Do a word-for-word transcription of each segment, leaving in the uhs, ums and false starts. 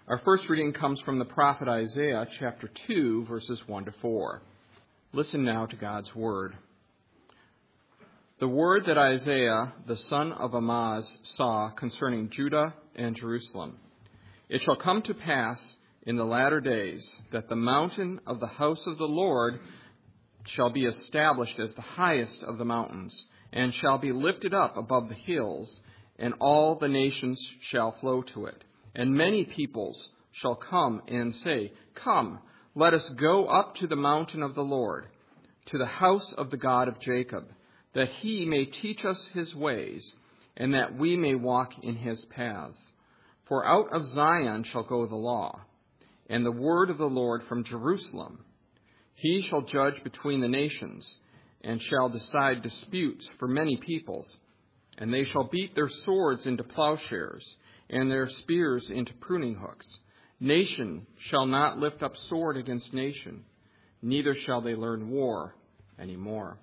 Our first reading comes from the prophet Isaiah, chapter two, verses one to four. Listen now to God's word. The word that Isaiah, the son of Amoz, saw concerning Judah and Jerusalem. It shall come to pass in the latter days that the mountain of the house of the Lord shall be established as the highest of the mountains, and shall be lifted up above the hills, and all the nations shall flow to it. And many peoples shall come and say, Come, let us go up to the mountain of the Lord, to the house of the God of Jacob, that he may teach us his ways, and that we may walk in his paths. For out of Zion shall go the law, and the word of the Lord from Jerusalem. He shall judge between the nations, and shall decide disputes for many peoples. And they shall beat their swords into plowshares, and their spears into pruning hooks. Nation shall not lift up sword against nation, neither shall they learn war any more.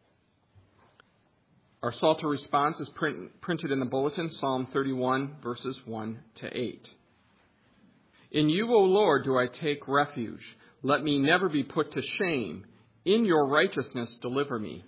Our Psalter response is print, printed in the bulletin, Psalm thirty-one, verses one to eight. In you, O Lord, do I take refuge. Let me never be put to shame. In your righteousness deliver me.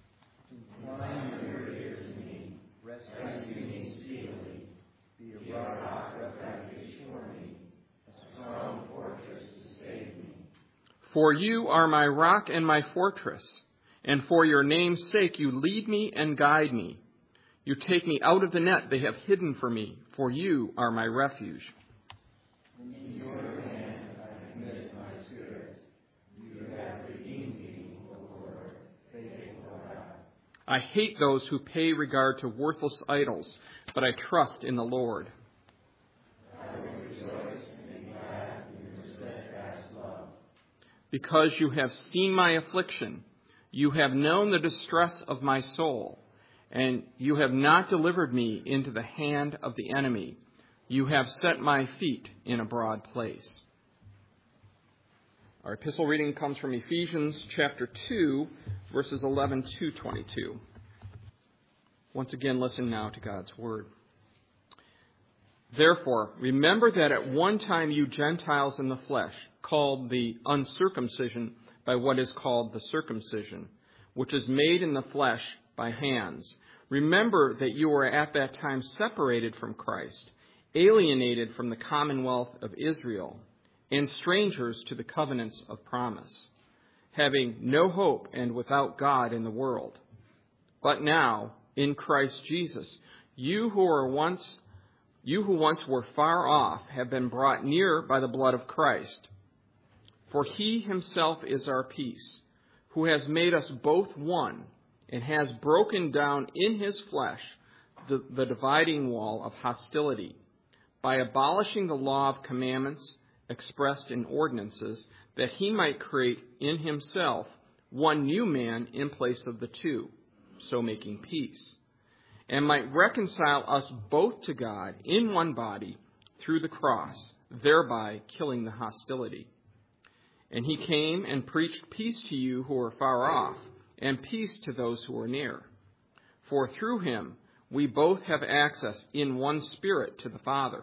For you are my rock and my fortress, and for your name's sake you lead me and guide me. You take me out of the net they have hidden for me, for you are my refuge. In your hand I commit my spirit. You have redeemed me, O Lord, faithful God. I hate those who pay regard to worthless idols, but I trust in the Lord. Because you have seen my affliction, you have known the distress of my soul, and you have not delivered me into the hand of the enemy. You have set my feet in a broad place. Our epistle reading comes from Ephesians chapter two, verses eleven to twenty-two. Once again, listen now to God's word. Therefore, remember that at one time you Gentiles in the flesh, called the uncircumcision by what is called the circumcision, which is made in the flesh by hands. Remember that you were at that time separated from Christ, alienated from the commonwealth of Israel, and strangers to the covenants of promise, having no hope and without God in the world. But now, in Christ Jesus, you who were once You who once were far off have been brought near by the blood of Christ. For he himself is our peace, who has made us both one, and has broken down in his flesh the, the dividing wall of hostility, by abolishing the law of commandments expressed in ordinances, that he might create in himself one new man in place of the two, so making peace, and might reconcile us both to God in one body through the cross, thereby killing the hostility. And he came and preached peace to you who are far off, and peace to those who are near. For through him we both have access in one Spirit to the Father.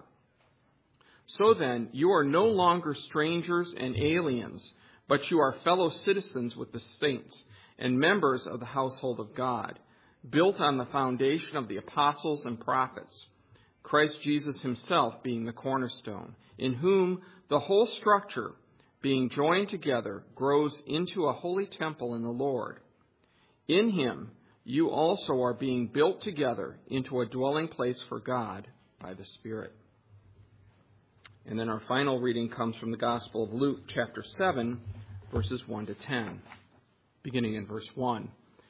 So then, you are no longer strangers and aliens, but you are fellow citizens with the saints and members of the household of God, built on the foundation of the apostles and prophets, Christ Jesus himself being the cornerstone, in whom the whole structure, being joined together, grows into a holy temple in the Lord. In him you also are being built together into a dwelling place for God by the Spirit. And then our final reading comes from the Gospel of Luke, chapter seven, verses one to ten, beginning in verse one.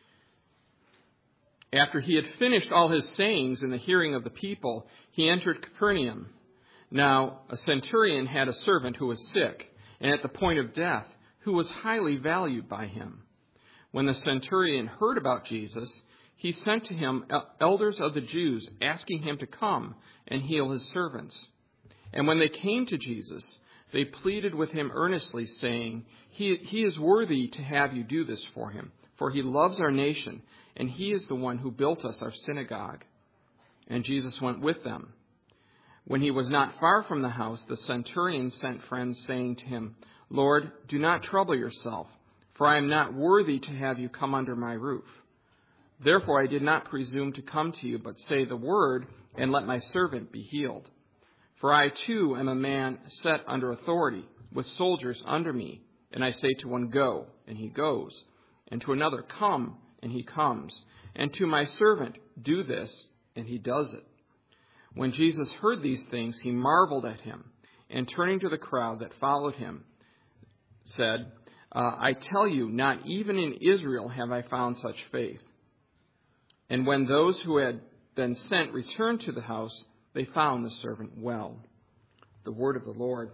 After he had finished all his sayings in the hearing of the people, he entered Capernaum. Now a centurion had a servant who was sick, and at the point of death, who was highly valued by him. When the centurion heard about Jesus, he sent to him elders of the Jews, asking him to come and heal his servants. And when they came to Jesus, they pleaded with him earnestly, saying, He, he is worthy to have you do this for him, for he loves our nation, and he is the one who built us our synagogue. And Jesus went with them. When he was not far from the house, the centurion sent friends, saying to him, Lord, do not trouble yourself, for I am not worthy to have you come under my roof. Therefore I did not presume to come to you, but say the word, and let my servant be healed. For I too am a man set under authority, with soldiers under me. And I say to one, Go, and he goes, and to another, Come, and he comes, and to my servant, Do this, and he does it. When Jesus heard these things, he marveled at him, and turning to the crowd that followed him, said, uh, I tell you, not even in Israel have I found such faith. And when those who had been sent returned to the house, they found the servant well. The word of the Lord.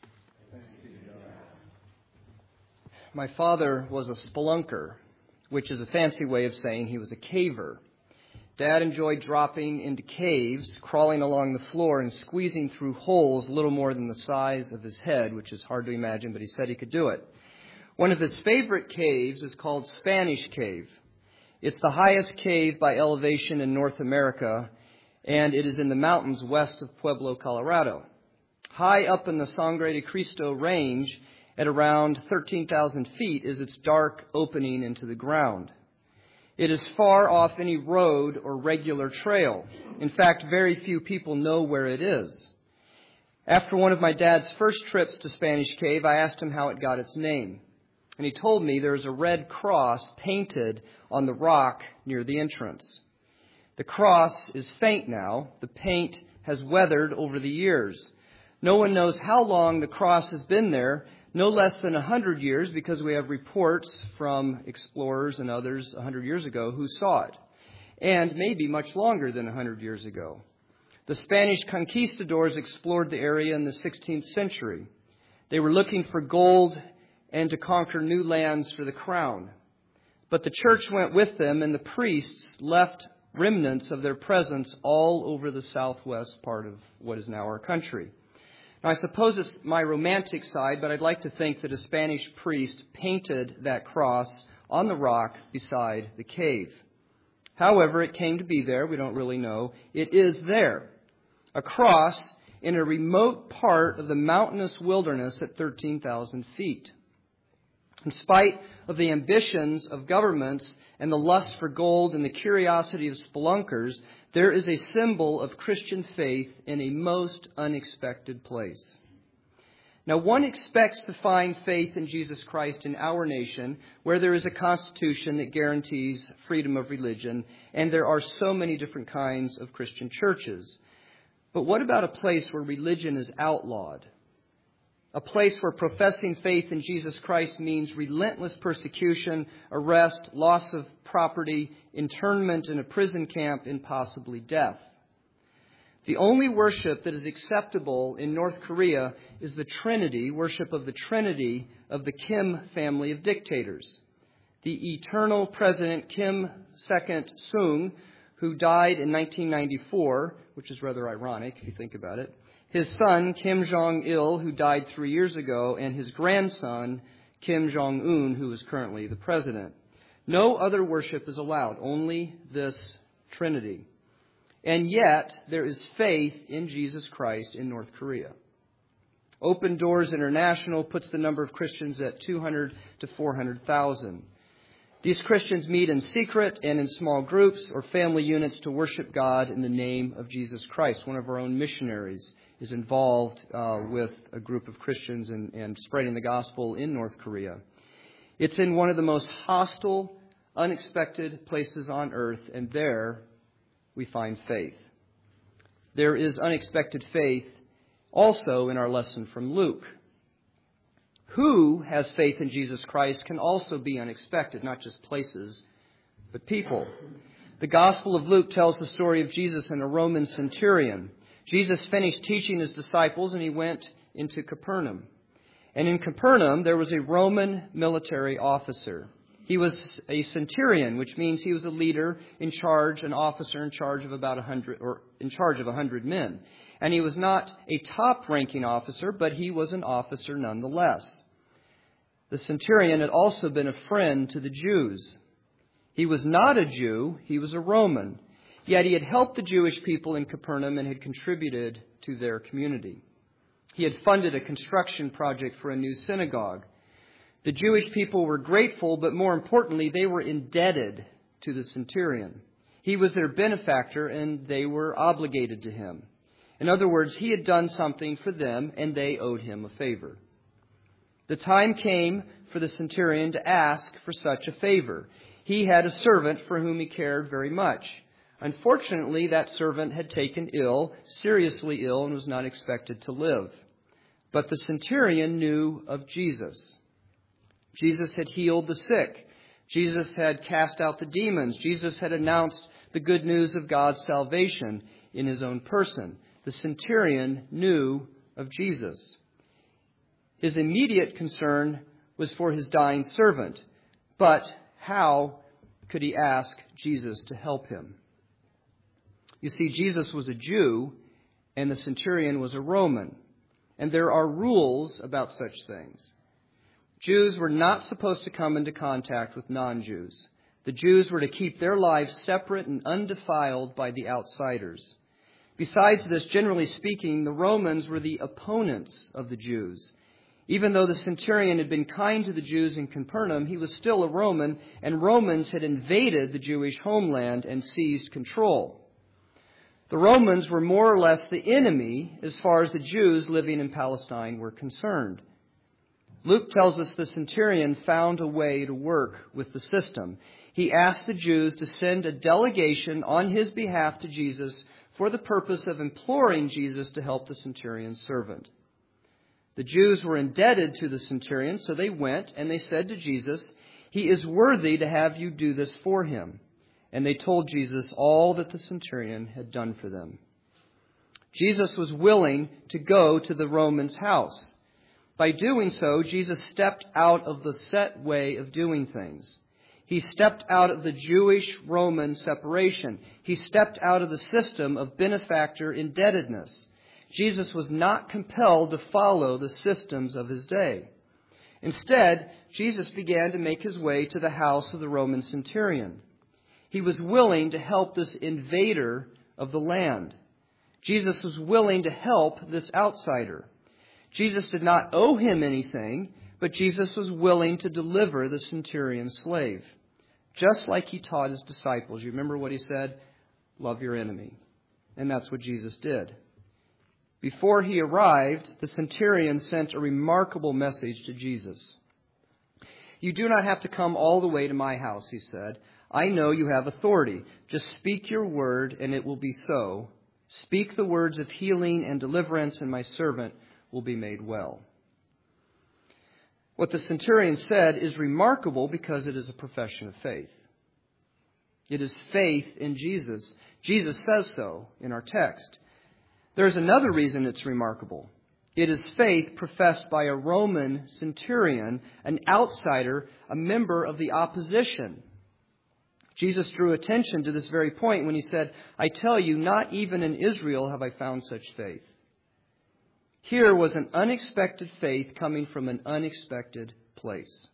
My father was a spelunker, which is a fancy way of saying he was a caver. Dad enjoyed dropping into caves, crawling along the floor, and squeezing through holes little more than the size of his head, which is hard to imagine, but he said he could do it. One of his favorite caves is called Spanish Cave. It's the highest cave by elevation in North America, and it is in the mountains west of Pueblo, Colorado. High up in the Sangre de Cristo range, at around thirteen thousand feet, is its dark opening into the ground. It is far off any road or regular trail. In fact, very few people know where it is. After one of my dad's first trips to Spanish Cave, I asked him how it got its name. And he told me there is a red cross painted on the rock near the entrance. The cross is faint now. The paint has weathered over the years. No one knows how long the cross has been there. No less than a hundred years, because we have reports from explorers and others a hundred years ago who saw it. And maybe much longer than a hundred years ago. The Spanish conquistadors explored the area in the sixteenth century. They were looking for gold and to conquer new lands for the crown. But the church went with them, and the priests left remnants of their presence all over the southwest part of what is now our country. Now, I suppose it's my romantic side, but I'd like to think that a Spanish priest painted that cross on the rock beside the cave. However, it came to be there. We don't really know. It is there. A cross in a remote part of the mountainous wilderness at thirteen thousand feet. In spite of the ambitions of governments and the lust for gold and the curiosity of spelunkers, there is a symbol of Christian faith in a most unexpected place. Now, one expects to find faith in Jesus Christ in our nation, where there is a constitution that guarantees freedom of religion, and there are so many different kinds of Christian churches. But what about a place where religion is outlawed? A place where professing faith in Jesus Christ means relentless persecution, arrest, loss of property, internment in a prison camp, and possibly death. The only worship that is acceptable in North Korea is the Trinity, worship of the Trinity of the Kim family of dictators. The eternal President Kim Il-sung, who died in nineteen ninety-four, which is rather ironic if you think about it, his son, Kim Jong-il, who died three years ago, and his grandson, Kim Jong-un, who is currently the president. No other worship is allowed, only this Trinity. And yet, there is faith in Jesus Christ in North Korea. Open Doors International puts the number of Christians at two hundred to four hundred thousand. These Christians meet in secret and in small groups or family units to worship God in the name of Jesus Christ. One of our own missionaries is involved uh, with a group of Christians and, and spreading the gospel in North Korea. It's in one of the most hostile, unexpected places on earth, and there we find faith. There is unexpected faith also in our lesson from Luke. Who has faith in Jesus Christ can also be unexpected, not just places, but people. The Gospel of Luke tells the story of Jesus and a Roman centurion. Jesus finished teaching his disciples and he went into Capernaum. And in Capernaum, there was a Roman military officer. He was a centurion, which means he was a leader in charge, an officer in charge of about a hundred, or in charge of a hundred men. And he was not a top-ranking officer, but he was an officer nonetheless. The centurion had also been a friend to the Jews. He was not a Jew, he was a Roman. Yet he had helped the Jewish people in Capernaum and had contributed to their community. He had funded a construction project for a new synagogue. The Jewish people were grateful, but more importantly, they were indebted to the centurion. He was their benefactor, and they were obligated to him. In other words, he had done something for them, and they owed him a favor. The time came for the centurion to ask for such a favor. He had a servant for whom he cared very much. Unfortunately, that servant had taken ill, seriously ill, and was not expected to live. But the centurion knew of Jesus. Jesus had healed the sick. Jesus had cast out the demons. Jesus had announced the good news of God's salvation in his own person. The centurion knew of Jesus. His immediate concern was for his dying servant. But how could he ask Jesus to help him? You see, Jesus was a Jew and the centurion was a Roman. And there are rules about such things. Jews were not supposed to come into contact with non-Jews. The Jews were to keep their lives separate and undefiled by the outsiders. Besides this, generally speaking, the Romans were the opponents of the Jews. Even though the centurion had been kind to the Jews in Capernaum, he was still a Roman, and Romans had invaded the Jewish homeland and seized control. The Romans were more or less the enemy as far as the Jews living in Palestine were concerned. Luke tells us the centurion found a way to work with the system. He asked the Jews to send a delegation on his behalf to Jesus for the purpose of imploring Jesus to help the centurion's servant. The Jews were indebted to the centurion, so they went and they said to Jesus, "He is worthy to have you do this for him." And they told Jesus all that the centurion had done for them. Jesus was willing to go to the Roman's house. By doing so, Jesus stepped out of the set way of doing things. He stepped out of the Jewish-Roman separation. He stepped out of the system of benefactor indebtedness. Jesus was not compelled to follow the systems of his day. Instead, Jesus began to make his way to the house of the Roman centurion. He was willing to help this invader of the land. Jesus was willing to help this outsider. Jesus did not owe him anything, but Jesus was willing to deliver the centurion's slave. Just like he taught his disciples. You remember what he said? Love your enemy. And that's what Jesus did. Before he arrived, the centurion sent a remarkable message to Jesus. "You do not have to come all the way to my house," he said. "I know you have authority. Just speak your word and it will be so. Speak the words of healing and deliverance and my servant will be made well." What the centurion said is remarkable because it is a profession of faith. It is faith in Jesus. Jesus says so in our text. There's another reason it's remarkable. It is faith professed by a Roman centurion, an outsider, a member of the opposition. Jesus drew attention to this very point when he said, "I tell you, not even in Israel have I found such faith." Here was an unexpected faith coming from an unexpected place.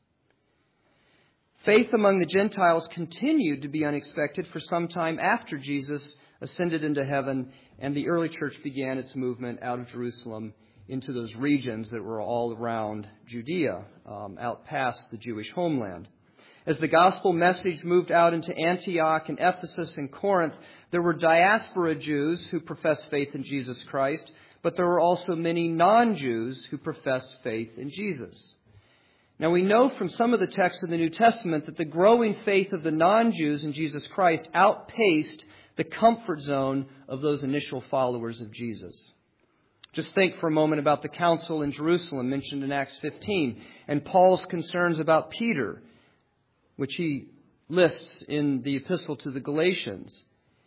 Faith among the Gentiles continued to be unexpected for some time after Jesus ascended into heaven and the early church began its movement out of Jerusalem into those regions that were all around Judea, um, out past the Jewish homeland. As the gospel message moved out into Antioch and Ephesus and Corinth, there were diaspora Jews who professed faith in Jesus Christ, but there were also many non-Jews who professed faith in Jesus. Now we know from some of the texts in the New Testament that the growing faith of the non-Jews in Jesus Christ outpaced the comfort zone of those initial followers of Jesus. Just think for a moment about the council in Jerusalem mentioned in Acts fifteen and Paul's concerns about Peter, which he lists in the epistle to the Galatians.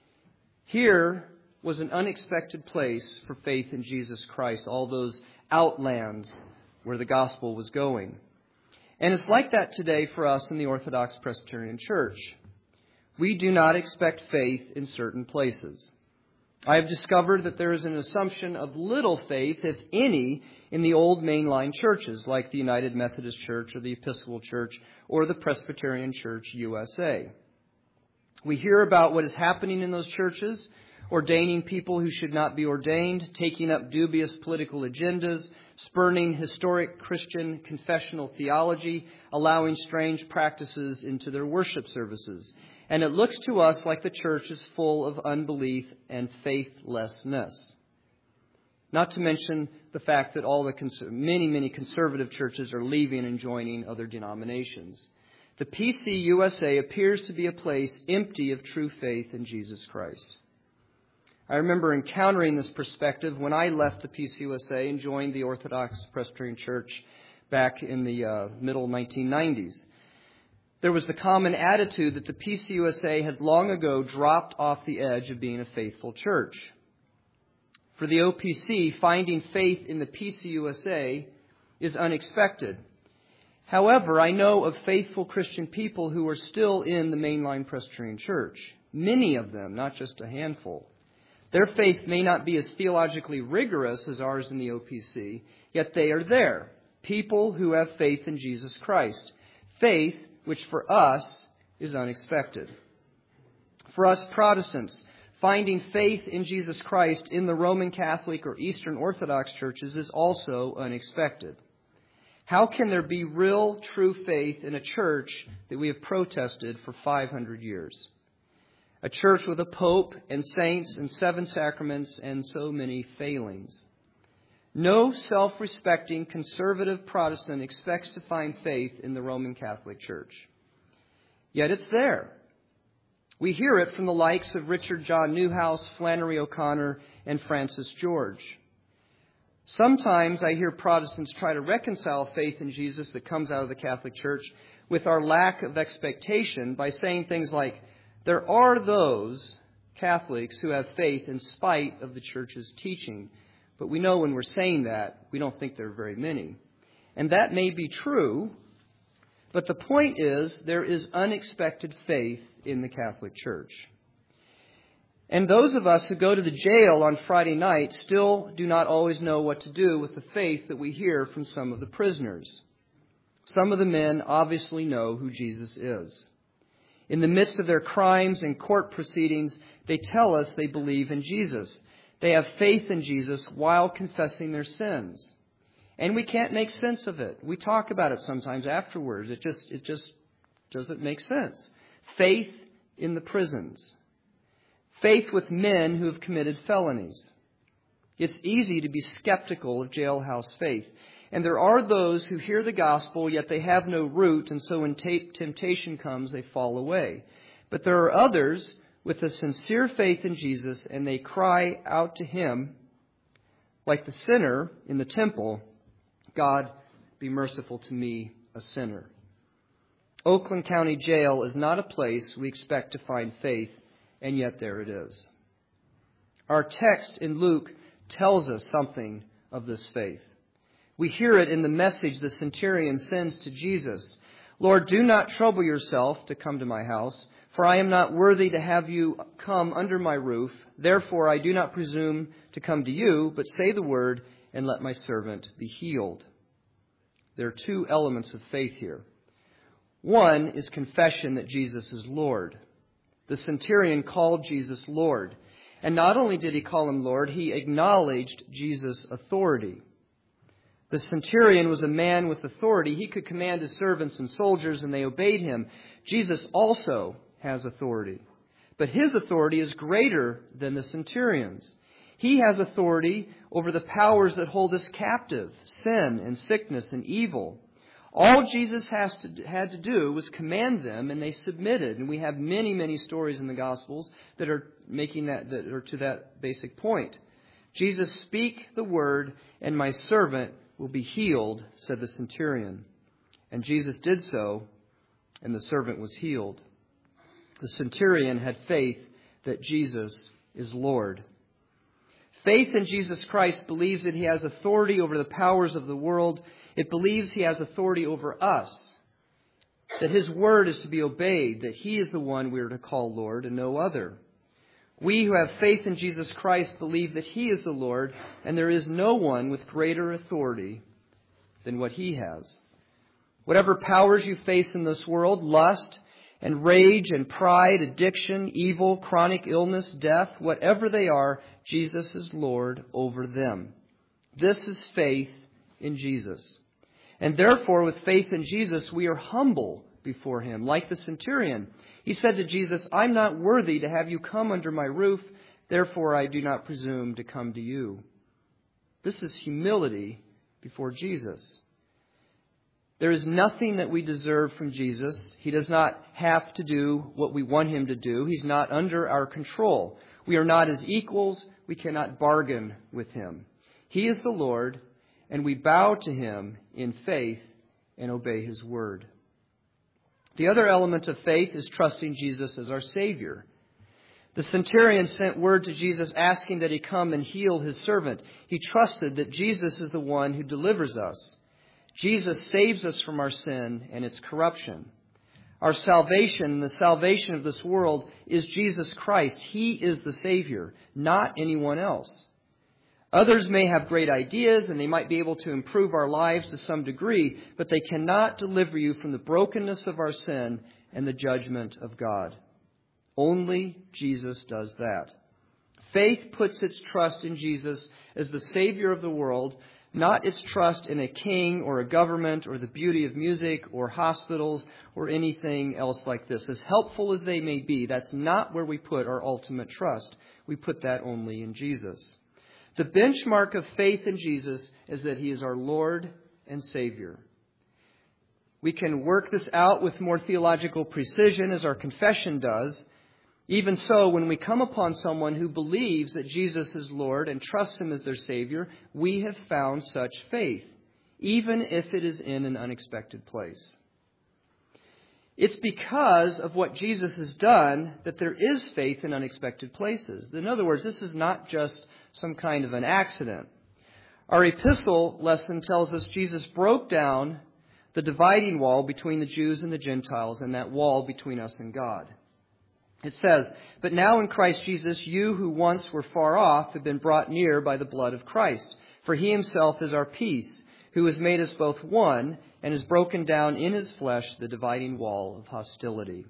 Here was an unexpected place for faith in Jesus Christ, all those outlands where the gospel was going. And it's like that today for us in the Orthodox Presbyterian Church. We do not expect faith in certain places. I have discovered that there is an assumption of little faith, if any, in the old mainline churches like the United Methodist Church or the Episcopal Church or the Presbyterian Church U S A. We hear about what is happening in those churches, ordaining people who should not be ordained, taking up dubious political agendas, spurning historic Christian confessional theology, allowing strange practices into their worship services. And it looks to us like the church is full of unbelief and faithlessness. Not to mention the fact that all the cons- many, many conservative churches are leaving and joining other denominations. The P C U S A appears to be a place empty of true faith in Jesus Christ. I remember encountering this perspective when I left the P C U S A and joined the Orthodox Presbyterian Church back in the uh, middle nineteen nineties. There was the common attitude that the P C U S A had long ago dropped off the edge of being a faithful church. For the O P C, finding faith in the P C U S A is unexpected. However, I know of faithful Christian people who are still in the mainline Presbyterian Church. Many of them, not just a handful. Their faith may not be as theologically rigorous as ours in the O P C, yet they are there. People who have faith in Jesus Christ. Faith which for us is unexpected. For us Protestants, finding faith in Jesus Christ in the Roman Catholic or Eastern Orthodox churches is also unexpected. How can there be real, true faith in a church that we have protested for five hundred years? A church with a pope and saints and seven sacraments and so many failings. No self-respecting conservative Protestant expects to find faith in the Roman Catholic Church. Yet it's there. We hear it from the likes of Richard John Newhouse, Flannery O'Connor, and Francis George. Sometimes I hear Protestants try to reconcile faith in Jesus that comes out of the Catholic Church with our lack of expectation by saying things like, there are those Catholics who have faith in spite of the Church's teaching. But we know when we're saying that, we don't think there are very many. And that may be true, but the point is there is unexpected faith in the Catholic Church. And those of us who go to the jail on Friday night still do not always know what to do with the faith that we hear from some of the prisoners. Some of the men obviously know who Jesus is. In the midst of their crimes and court proceedings, they tell us they believe in Jesus. They have faith in Jesus while confessing their sins. And we can't make sense of it. We talk about it sometimes afterwards. It just, it just doesn't make sense. Faith in the prisons. Faith with men who have committed felonies. It's easy to be skeptical of jailhouse faith. And there are those who hear the gospel, yet they have no root, and so when t- temptation comes, they fall away. But there are others with a sincere faith in Jesus, and they cry out to Him, like the sinner in the temple, God, be merciful to me, a sinner. Oakland County Jail is not a place we expect to find faith, and yet there it is. Our text in Luke tells us something of this faith. We hear it in the message the centurion sends to Jesus. Lord, do not trouble yourself to come to my house, for I am not worthy to have you come under my roof. Therefore, I do not presume to come to you, but say the word and let my servant be healed. There are two elements of faith here. One is confession that Jesus is Lord. The centurion called Jesus Lord. And not only did he call him Lord, he acknowledged Jesus' authority. The centurion was a man with authority. He could command his servants and soldiers, and they obeyed him. Jesus also has authority. But his authority is greater than the centurion's. He has authority over the powers that hold us captive, sin and sickness and evil. All Jesus has to, had to do was command them, and they submitted. And we have many, many stories in the Gospels that are making that, that are to that basic point. Jesus, speak the word, and my servant will be healed, said the centurion. And Jesus did so, and the servant was healed. The centurion had faith that Jesus is Lord. Faith in Jesus Christ believes that He has authority over the powers of the world. It believes He has authority over us, that His word is to be obeyed, that He is the one we are to call Lord and no other. We who have faith in Jesus Christ believe that He is the Lord, and there is no one with greater authority than what He has. Whatever powers you face in this world, lust And rage and pride, addiction, evil, chronic illness, death, whatever they are, Jesus is Lord over them. This is faith in Jesus. And therefore, with faith in Jesus, we are humble before Him. Like the centurion, he said to Jesus, I'm not worthy to have you come under my roof, therefore I do not presume to come to you. This is humility before Jesus. There is nothing that we deserve from Jesus. He does not have to do what we want Him to do. He's not under our control. We are not His equals. We cannot bargain with Him. He is the Lord, and we bow to Him in faith and obey His word. The other element of faith is trusting Jesus as our Savior. The centurion sent word to Jesus asking that He come and heal his servant. He trusted that Jesus is the one who delivers us. Jesus saves us from our sin and its corruption. Our salvation, the salvation of this world, is Jesus Christ. He is the Savior, not anyone else. Others may have great ideas and they might be able to improve our lives to some degree, but they cannot deliver you from the brokenness of our sin and the judgment of God. Only Jesus does that. Faith puts its trust in Jesus as the Savior of the world, not its trust in a king or a government or the beauty of music or hospitals or anything else like this. As helpful as they may be, that's not where we put our ultimate trust. We put that only in Jesus. The benchmark of faith in Jesus is that He is our Lord and Savior. We can work this out with more theological precision as our confession does. Even so, when we come upon someone who believes that Jesus is Lord and trusts Him as their Savior, we have found such faith, even if it is in an unexpected place. It's because of what Jesus has done that there is faith in unexpected places. In other words, this is not just some kind of an accident. Our epistle lesson tells us Jesus broke down the dividing wall between the Jews and the Gentiles, and that wall between us and God. It says, but now in Christ Jesus, you who once were far off have been brought near by the blood of Christ. For He Himself is our peace, who has made us both one and has broken down in His flesh the dividing wall of hostility.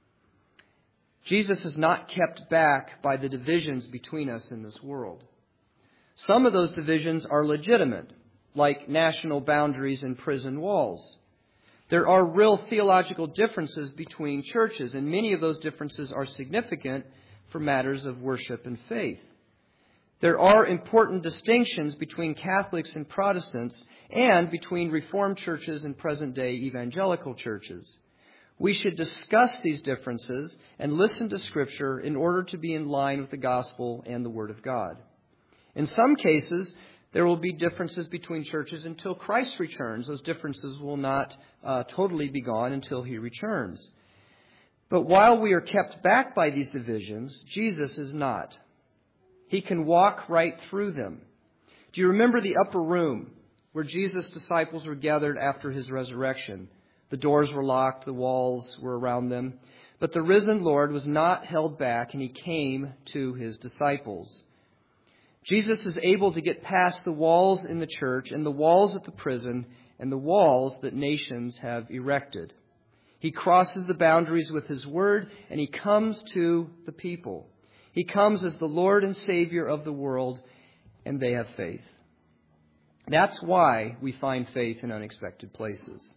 Jesus is not kept back by the divisions between us in this world. Some of those divisions are legitimate, like national boundaries and prison walls. There are real theological differences between churches, and many of those differences are significant for matters of worship and faith. There are important distinctions between Catholics and Protestants and between Reformed churches and present-day evangelical churches. We should discuss these differences and listen to Scripture in order to be in line with the gospel and the Word of God. In some cases, there will be differences between churches until Christ returns. Those differences will not uh, totally be gone until He returns. But while we are kept back by these divisions, Jesus is not. He can walk right through them. Do you remember the upper room where Jesus' disciples were gathered after His resurrection? The doors were locked, the walls were around them. But the risen Lord was not held back, and He came to His disciples. Jesus is able to get past the walls in the church and the walls at the prison and the walls that nations have erected. He crosses the boundaries with His word, and He comes to the people. He comes as the Lord and Savior of the world, and they have faith. That's why we find faith in unexpected places.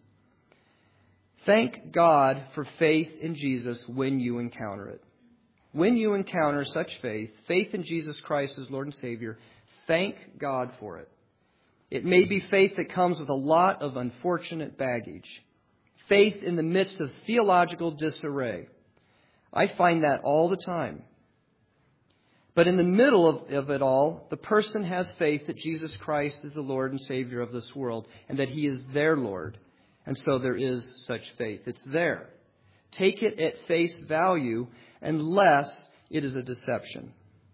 Thank God for faith in Jesus when you encounter it. When you encounter such faith, faith in Jesus Christ as Lord and Savior, thank God for it. It may be faith that comes with a lot of unfortunate baggage. Faith in the midst of theological disarray. I find that all the time. But in the middle of, of it all, the person has faith that Jesus Christ is the Lord and Savior of this world, and that He is their Lord. And so there is such faith. It's there. Take it at face value, unless it is a deception.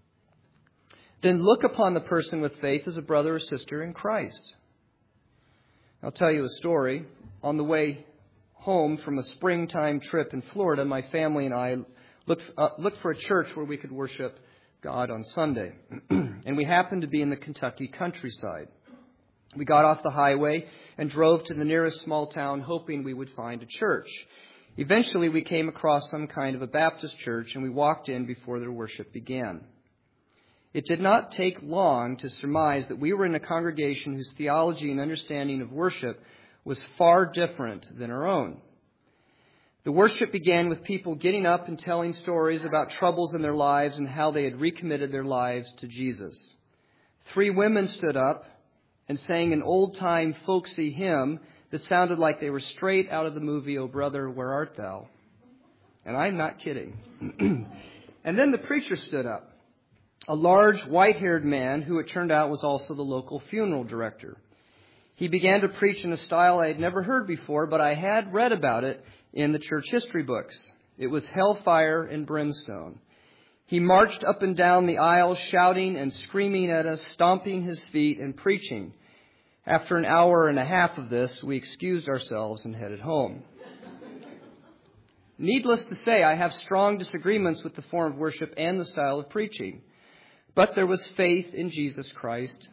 Then look upon the person with faith as a brother or sister in Christ. I'll tell you a story. On the way home from a springtime trip in Florida, my family and I looked, uh, looked for a church where we could worship God on Sunday. And we happened to be in the Kentucky countryside. We got off the highway and drove to the nearest small town, hoping we would find a church. Eventually, we came across some kind of a Baptist church, and we walked in before their worship began. It did not take long to surmise that we were in a congregation whose theology and understanding of worship was far different than our own. The worship began with people getting up and telling stories about troubles in their lives and how they had recommitted their lives to Jesus. Three women stood up and sang an old-time folksy hymn that sounded like they were straight out of the movie, "Oh Brother, Where Art Thou?" And I'm not kidding. And then the preacher stood up, a large, white-haired man who it turned out was also the local funeral director. He began to preach in a style I had never heard before, but I had read about it in the church history books. It was hellfire and brimstone. He marched up and down the aisle, shouting and screaming at us, stomping his feet and preaching. After an hour and a half of this, we excused ourselves and headed home. Needless to say, I have strong disagreements with the form of worship and the style of preaching. But there was faith in Jesus Christ.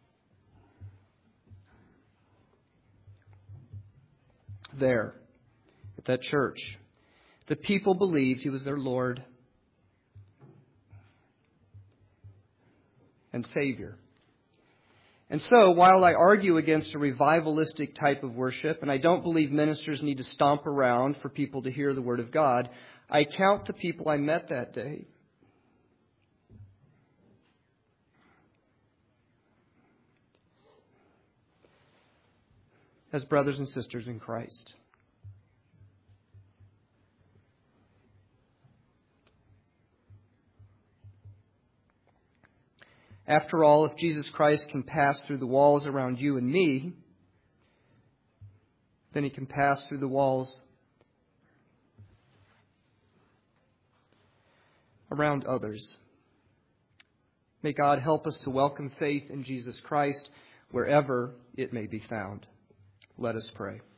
There, at that church, the people believed He was their Lord and Savior. And so, while I argue against a revivalistic type of worship, and I don't believe ministers need to stomp around for people to hear the Word of God, I count the people I met that day as brothers and sisters in Christ. After all, if Jesus Christ can pass through the walls around you and me, then He can pass through the walls around others. May God help us to welcome faith in Jesus Christ wherever it may be found. Let us pray.